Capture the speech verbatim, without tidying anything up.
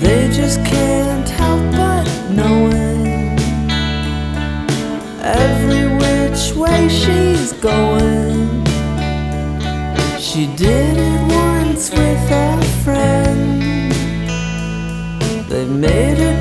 They just can't help but knowing every which way she's going. She did it once with a friend. They made it